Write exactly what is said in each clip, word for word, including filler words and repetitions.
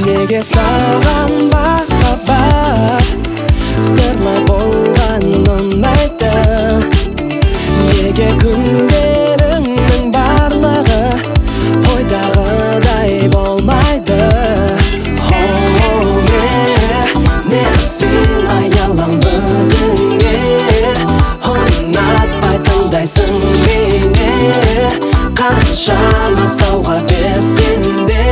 Неге саған махаббат сырлы болған ұнайды? Неге күндеріңнің барлығы ойдағыдай болмайды? Несін аялам өзіңе, ұнатпай тыңдайсың мені, қаншама сауға берсем де.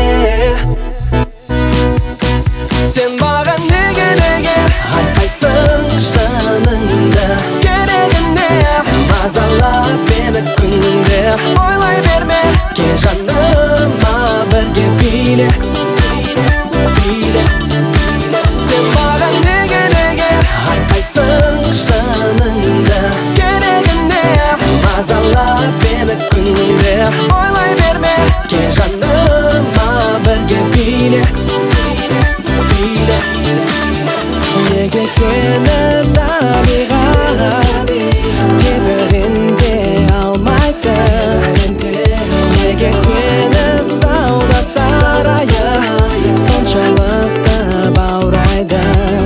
Сен маған неге неге айтпайсың шыныңды, керегіне мазалап мені күнде. Ойлай берме, кел жаныма бірге биле, биле. Сен маған неге неге айтпайсың шыныңды, керегіне мазалап мені күнде. Ойлай берме, кел жаныма бірге биле, биле. Неге сені табиғат тебіренте алмайды? Неге сені сауда сарайы соншалықты баурайды?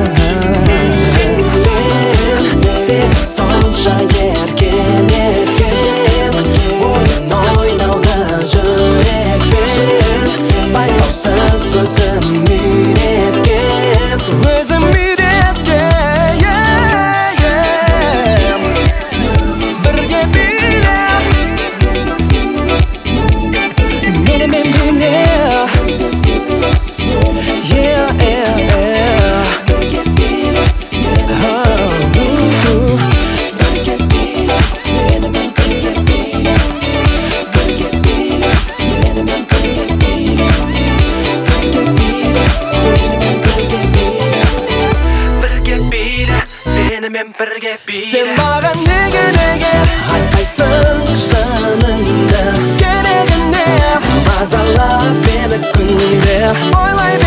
Сені сонша еркелеткен, ойын ойнауды жүрекпен, байқаусыз өзім үйреткем, өзім үйреткем. Бірге биле, менімен биле. Yeah, yeah, yeah. Oh, ooh, ooh. Бірге биле, менімен бірге биле. Бірге биле, менімен бірге биле. Бірге биле, менімен бірге биле. Бірге биле, менімен бірге биле. Сен маған неге неге айтпайсың шыныңды, керегіне мазалап мені күнде. Ойлай